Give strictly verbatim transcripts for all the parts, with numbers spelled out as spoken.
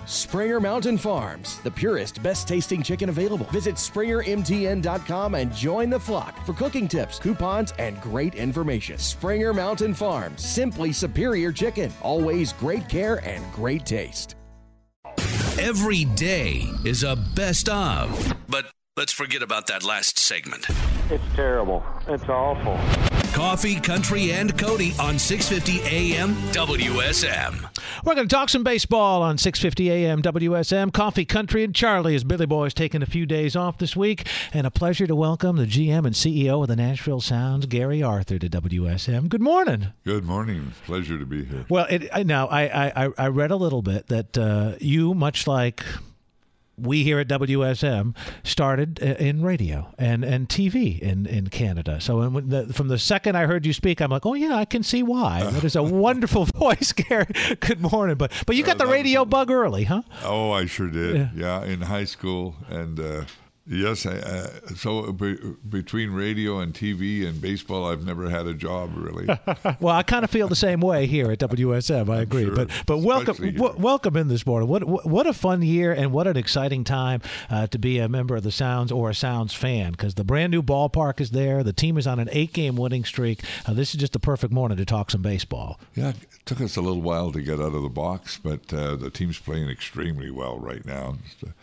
Springer Mountain Farms, the purest, best-tasting chicken available. Visit springer m t n dot com and join the flock for cooking tips, coupons, and great information. Springer Mountain Farms, simply superior chicken. Always great care and great taste. Every day is a best of. But let's forget about that last segment. It's terrible. It's awful. Coffee, Country, and Cody on six fifty A M W S M. We're going to talk some baseball on six fifty A M W S M. Coffee, Country, and Charlie as Billy Boy's taking a few days off this week. And a pleasure to welcome the G M and C E O of the Nashville Sounds, Gary Arthur, to W S M. Good morning. Good morning. Pleasure to be here. Well, it, I, now, I, I, I read a little bit that uh, you, much like we here at W S M, started in radio and, and T V in, in Canada. So when the, from the second I heard you speak, I'm like, oh, yeah, I can see why. That is a wonderful voice, Gary. Good morning. But but you got the radio bug early, huh? Oh, I sure did. Yeah, yeah in high school. And uh, yes, I, uh, so be, between radio and T V and baseball, I've never had a job, really. Well, I kind of feel the same way here at W S M. I agree. Sure. But but welcome w- welcome in this morning. What, what what a fun year and what an exciting time uh, to be a member of the Sounds or a Sounds fan, because the brand new ballpark is there. The team is on an eight-game winning streak. Uh, this is just a perfect morning to talk some baseball. Yeah, it took us a little while to get out of the box, but uh, the team's playing extremely well right now.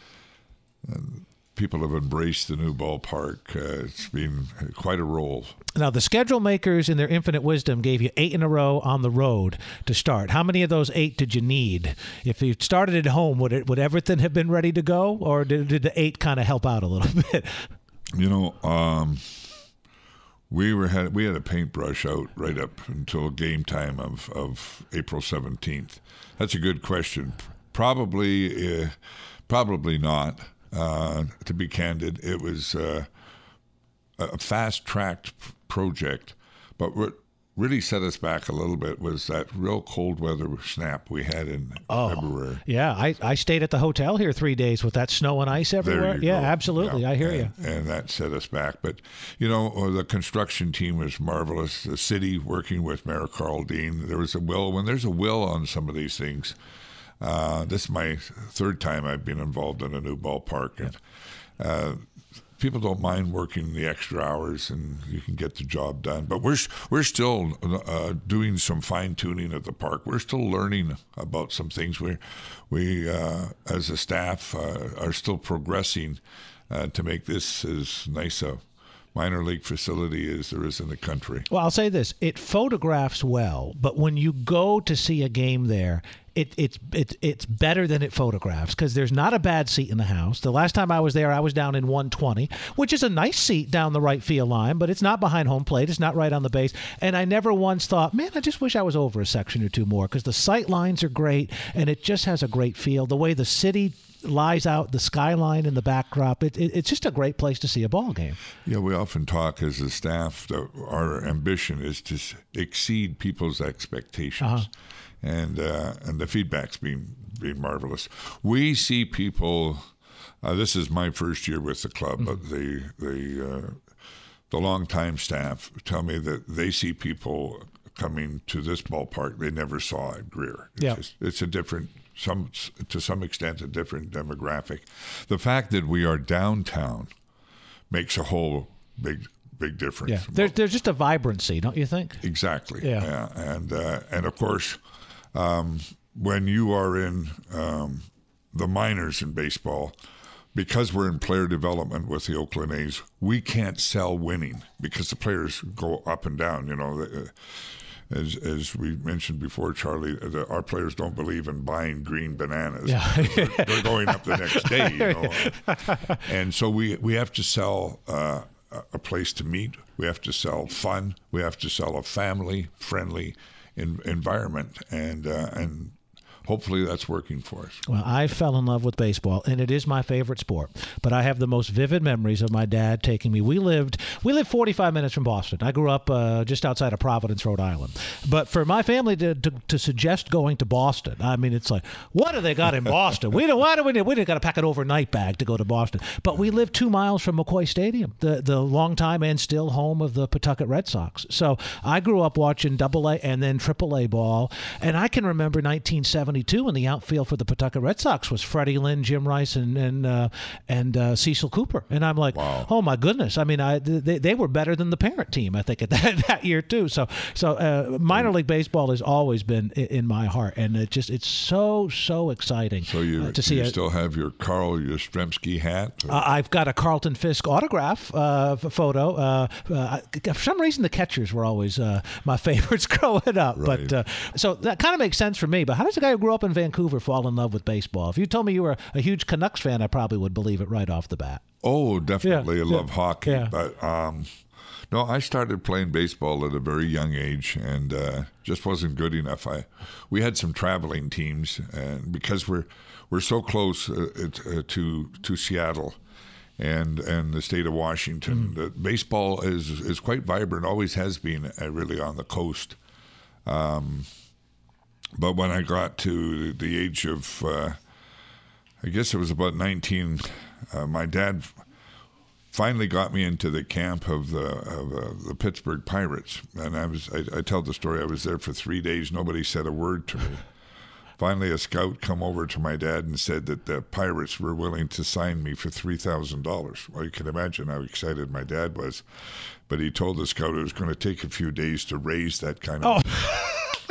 And people have embraced the new ballpark. Uh, it's been quite a roll. Now, the schedule makers, in their infinite wisdom, gave you eight in a row on the road to start. How many of those eight did you need? If you started at home, would it would everything have been ready to go, or did, did the eight kind of help out a little bit? You know, um, we were had we had a paintbrush out right up until game time of, of April seventeenth. That's a good question. Probably, uh, probably not. Uh, to be candid, it was uh, a fast-tracked p- project, but what really set us back a little bit was that real cold weather snap we had in oh, February. Yeah, I, I stayed at the hotel here three days with that snow and ice everywhere. Yeah, go. absolutely. Yeah. I hear and, you. And that set us back. But, you know, the construction team was marvelous. The city working with Mayor Carl Dean. There was a will. When there's a will on some of these things, Uh, this is my third time I've been involved in a new ballpark, and uh, people don't mind working the extra hours, and you can get the job done. But we're we're still uh, doing some fine tuning at the park. We're still learning about some things. We we uh, as a staff uh, are still progressing uh, to make this as nice a minor league facility as there is in the country. Well, I'll say this. It photographs well, but when you go to see a game there, it, it's it, it's better than it photographs, because there's not a bad seat in the house. The last time I was there, I was down in one twenty, which is a nice seat down the right field line, but it's not behind home plate. It's not right on the base. And I never once thought, man, I just wish I was over a section or two more, because the sight lines are great, and it just has a great feel. The way the city lies out, the skyline in the backdrop, it, it, it's just a great place to see a ball game. Yeah, we often talk as a staff that our ambition is to exceed people's expectations. Uh-huh. And uh, and the feedback's been, been marvelous. We see people, uh, this is my first year with the club, mm-hmm. but the, the, uh, the longtime staff tell me that they see people coming to this ballpark they never saw at Greer. It's, yeah. just, it's a different Some to some extent a different demographic. The fact that we are downtown makes a whole big big difference. Yeah, there's there's just a vibrancy, don't you think? Exactly. Yeah, yeah. and uh, and of course, um, when you are in um, the minors in baseball, because we're in player development with the Oakland A's, we can't sell winning because the players go up and down. You know. Uh, As as we mentioned before, Charlie, the, our players don't believe in buying green bananas. Yeah. they're, they're going up the next day, you know. And so we, we have to sell uh, a place to meet. We have to sell fun. We have to sell a family-friendly in, environment. And uh, and hopefully that's working for us. Well, I fell in love with baseball, and it is my favorite sport. But I have the most vivid memories of my dad taking me. We lived we lived forty-five minutes from Boston. I grew up uh, just outside of Providence, Rhode Island. But for my family to, to to suggest going to Boston, I mean, it's like, what do they got in Boston? we don't. Why do we need? We didn't got to pack an overnight bag to go to Boston. But we lived two miles from McCoy Stadium, the the longtime and still home of the Pawtucket Red Sox. So I grew up watching Double A and then Triple A ball, and I can remember nineteen seventy. seventy-two in the outfield for the Pawtucket Red Sox was Freddie Lynn, Jim Rice, and and uh, and uh, Cecil Cooper. And I'm like, wow. oh my goodness! I mean, I they, they were better than the parent team, I think, at that, that year too. So so uh, minor league baseball has always been in, in my heart, and it just it's so so exciting. So you, uh, to do see you a, still have your Carl Yastrzemski hat? Uh, I've got a Carlton Fisk autograph uh, photo. Uh, uh, for some reason, the catchers were always uh, my favorites growing up. Right. But uh, so that kind of makes sense for me. But how does a guy who grew up in Vancouver fall in love with baseball? If you told me you were a huge Canucks fan, I probably would believe it right off the bat. Oh, definitely. Yeah, I yeah, love hockey. yeah. But um, no, I started playing baseball at a very young age, and uh, just wasn't good enough. I we had some traveling teams, and because we're we're so close uh, uh, to to Seattle and and the state of Washington, mm. the baseball is is quite vibrant. Always has been uh, really on the coast. Um, but when I got to the age of, uh, I guess it was about nineteen. Uh, my dad finally got me into the camp of the of uh, the Pittsburgh Pirates, and I was I, I tell the story. I was there for three days. Nobody said a word to me. Finally, a scout come over to my dad and said that the Pirates were willing to sign me for three thousand dollars. Well, you can imagine how excited my dad was, but he told the scout it was going to take a few days to raise that kind of. Oh.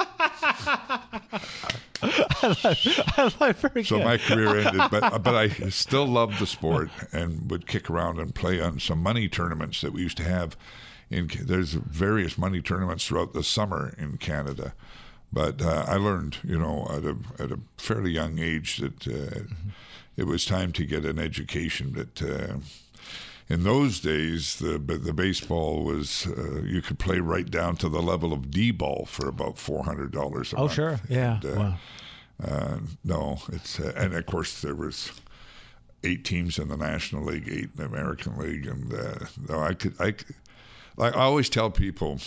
I love, I love very so good. my career ended, but but I still loved the sport and would kick around and play on some money tournaments that we used to have. In there's various money tournaments throughout the summer in Canada, but uh, I learned, you know, at a at a fairly young age that uh, mm-hmm. it was time to get an education. That uh, in those days, the the baseball was uh, you could play right down to the level of D-ball for about four hundred dollars a oh, month. Oh, sure, yeah. And, uh, wow. Uh, no, it's uh, and of course there was eight teams in the National League, eight in the American League, and uh, no, I could, I, could, like I always tell people,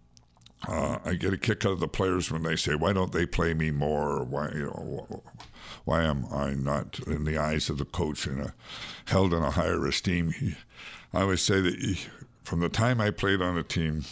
uh, I get a kick out of the players when they say, "Why don't they play me more?" Or why, you know, why am I not in the eyes of the coach in a, held in a higher esteem? He, I always say that he, from the time I played on a team,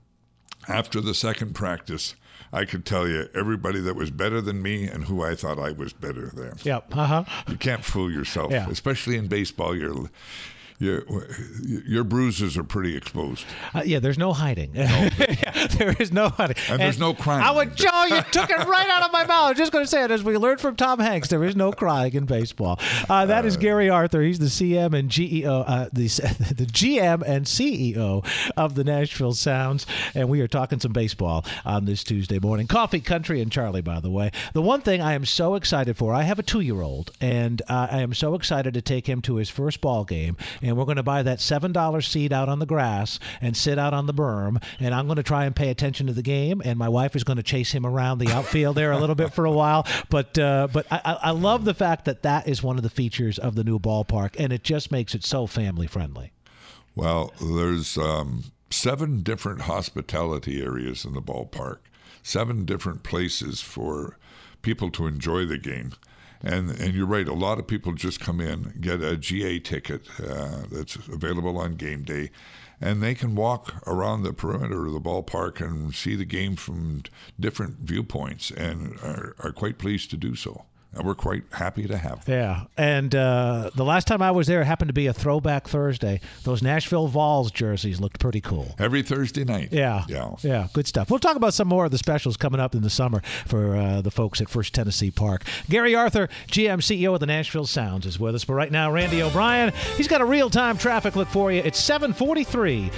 after the second practice, I could tell you everybody that was better than me and who I thought I was better than. Yep. Uh-huh. You can't fool yourself, yeah. especially in baseball. You're, you're, your bruises are pretty exposed. Uh, yeah, there's no hiding. No. yeah, there is no hiding. And, and there's no crying. I would, Joe, you took it right out of my mouth. I was just going to say it. As we learned from Tom Hanks, there is no crying in baseball. Uh, that uh, is Gary Arthur. He's the C M and G E O, uh, the, the G M and C E O of the Nashville Sounds. And we are talking some baseball on this Tuesday morning. Coffee, Country, and Charlie, by the way. The one thing I am so excited for, I have a two-year-old, and uh, I am so excited to take him to his first ball game. And we're going to buy that seven dollar seat out on the grass and sit out on the berm, and I'm going to try and pay attention to the game, and my wife is going to chase him around the outfield there a little bit for a while. But uh, but I, I love the fact that that is one of the features of the new ballpark, and it just makes it so family-friendly. Well, there's um, seven different hospitality areas in the ballpark, seven different places for people to enjoy the game. And and you're right, a lot of people just come in, get a G A ticket uh, that's available on game day, and they can walk around the perimeter of the ballpark and see the game from different viewpoints and are, are quite pleased to do so. And we're quite happy to have them. Yeah, and uh, the last time I was there happened to be a throwback Thursday. Those Nashville Vols jerseys looked pretty cool. Every Thursday night. Yeah, yeah, yeah, good stuff. We'll talk about some more of the specials coming up in the summer for uh, the folks at First Tennessee Park. Gary Arthur, G M C E O of the Nashville Sounds, is with us. But right now, Randy O'Brien, he's got a real-time traffic look for you. It's seven forty-three.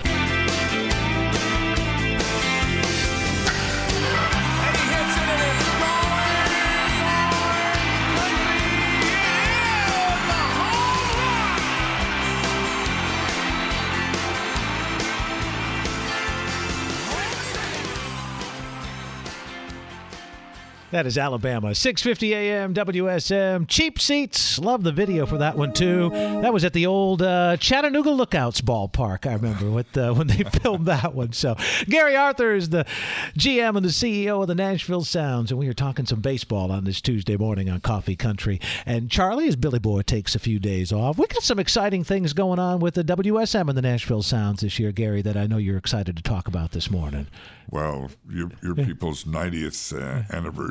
That is Alabama. six fifty A M W S M. Cheap seats. Love the video for that one, too. That was at the old uh, Chattanooga Lookouts ballpark, I remember, with, uh, when they filmed that one. So Gary Arthur is the G M and the C E O of the Nashville Sounds, and we are talking some baseball on this Tuesday morning on Coffee Country. And Charlie, as Billy Boy takes a few days off, we got some exciting things going on with the W S M and the Nashville Sounds this year, Gary, that I know you're excited to talk about this morning. Well, your, your people's ninetieth uh, anniversary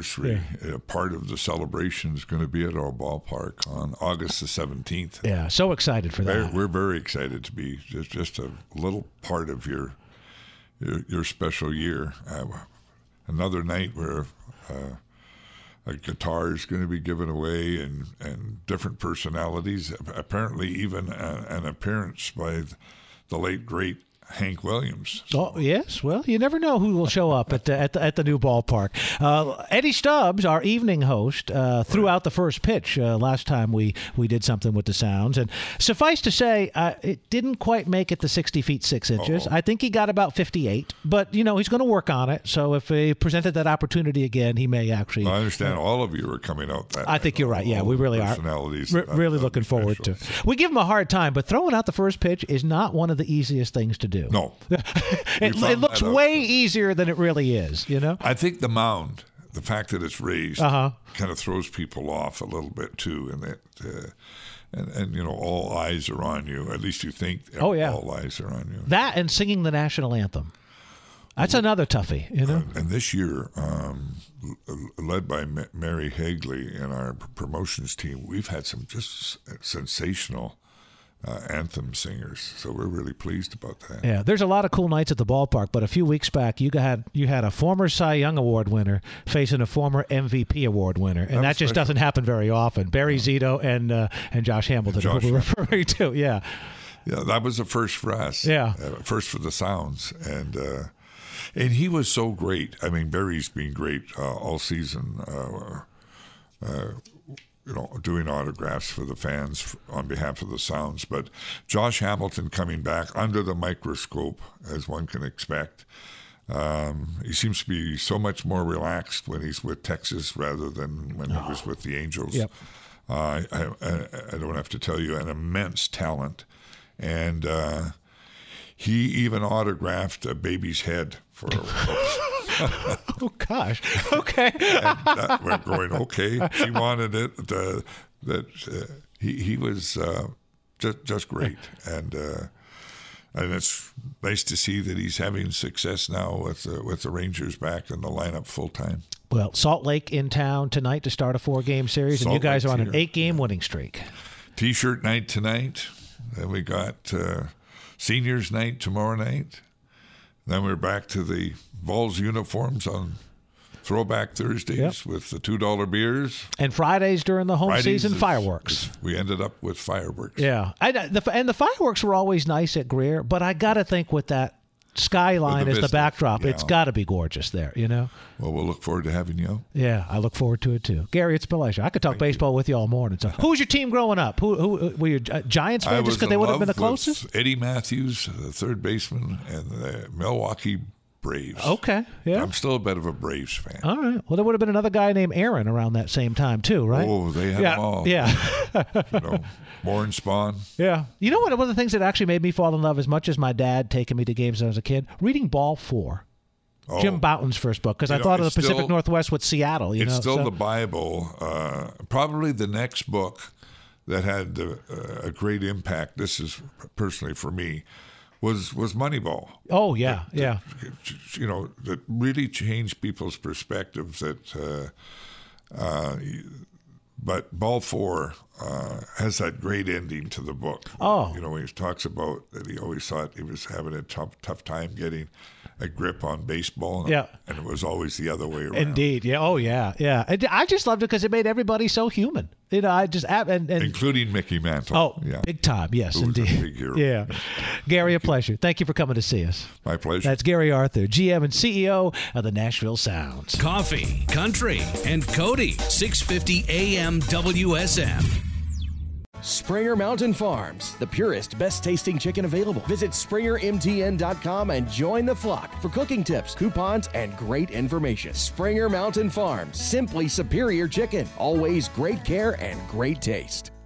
anniversary. Yeah. Uh, part of the celebration is going to be at our ballpark on August the seventeenth. Yeah, so excited for Very, that. We're very excited to be just, just a little part of your your, your special year. Uh, another night where uh, a guitar is going to be given away, and, and different personalities. Apparently, even a, an appearance by the late great Hank Williams. Oh yes, well, you never know who will show up at the, at the, at the new ballpark. Uh, Eddie Stubbs, our evening host, uh, threw out the first pitch uh, last time we, we did something with the Sounds, and suffice to say, uh, it didn't quite make it the sixty feet six inches. Uh-oh. I think he got about fifty-eight, but you know he's going to work on it. So if he presented that opportunity again, he may actually. Well, I understand uh, all of you are coming out that. I think night. you're right. Yeah, all we really are. Personalities. Re- that, really looking forward to. We give him a hard time, but throwing out the first pitch is not one of the easiest things to do. No. it, it looks way easier than it really is, you know? I think the mound, the fact that it's raised, uh-huh. kind of throws people off a little bit, too. And, that, uh, and, and, you know, all eyes are on you. At least you think oh, yeah. all eyes are on you. That and singing the national anthem. That's another toughie, you know? Uh, and this year, um, led by M- Mary Hagley and our promotions team, we've had some just sensational Uh, anthem singers, so we're really pleased about that. Yeah, there's a lot of cool nights at the ballpark, but a few weeks back, you had you had a former Cy Young Award winner facing a former M V P award winner, and that, that just special. doesn't happen very often. Barry no. Zito and uh, and Josh Hamilton, Josh who we're referring to. Yeah, yeah, that was a first for us. Yeah, uh, first for the Sounds, and uh, and he was so great. I mean, Barry's been great uh, all season. Uh, uh, You know, doing autographs for the fans on behalf of the Sounds. But Josh Hamilton coming back under the microscope, as one can expect. Um, he seems to be so much more relaxed when he's with Texas rather than when oh. he was with the Angels. Yep. Uh, I, I, I don't have to tell you, an immense talent. And uh, he even autographed a baby's head for a oh gosh! Okay. And that, we're going okay. She wanted it. Uh, that uh, he he was uh, just just great, and uh, and it's nice to see that he's having success now with uh, with the Rangers back in the lineup full time. Well, Salt Lake in town tonight to start a four game series, Salt and you guys Lake's are on an eight game yeah. winning streak. T-shirt night tonight. Then we got uh, seniors night tomorrow night. Then we're back to the Vols uniforms on Throwback Thursdays yep. with the two dollar beers. And Fridays during the home Fridays season, is, fireworks. Is, we ended up with fireworks. Yeah. I, the, and the fireworks were always nice at Greer, but I got to think with that skyline the as business, the backdrop, yeah. it's got to be gorgeous there, you know? Well, we'll look forward to having you. Yeah, I look forward to it, too. Gary, it's a pleasure. I could talk Thank baseball you. with you all morning. So, who was your team growing up? Who, who were you a Giants fan just because they would have been the closest? Eddie Matthews, the third baseman, and the Milwaukee Braves. Okay, yeah. I'm still a bit of a Braves fan. All right. Well, there would have been another guy named Aaron around that same time, too, right? Oh, they had yeah. them all. Yeah. you know, Warren Spahn. Yeah. You know what? One of the things that actually made me fall in love as much as my dad taking me to games when I was a kid, reading Ball Four. Oh. Jim Bouton's first book, because I know, thought of the Pacific still, Northwest with Seattle. You it's know, still so. the Bible. Uh, probably the next book that had uh, a great impact, this is personally for me, was was Moneyball. Oh, yeah, that, yeah. That, you know, that really changed people's perspectives. That, uh, uh, but Ball Four uh, has that great ending to the book. Oh. You know, he talks about that he always thought he was having a tough, tough time getting a grip on baseball. Yeah. And it was always the other way around. Indeed. Yeah. Oh, yeah. Yeah. And I just loved it because it made everybody so human. You know, I just and, and including Mickey Mantle. Oh, yeah. Big time. Yes, Who was indeed. a big hero. Yeah. Gary, a pleasure. Thank you for coming to see us. My pleasure. That's Gary Arthur, G M and C E O of the Nashville Sounds. Coffee, country, and Cody. six fifty A M W S M. Springer Mountain Farms, the purest, best-tasting chicken available. Visit Springer M T N dot com and join the flock for cooking tips, coupons, and great information. Springer Mountain Farms, simply superior chicken. Always great care and great taste.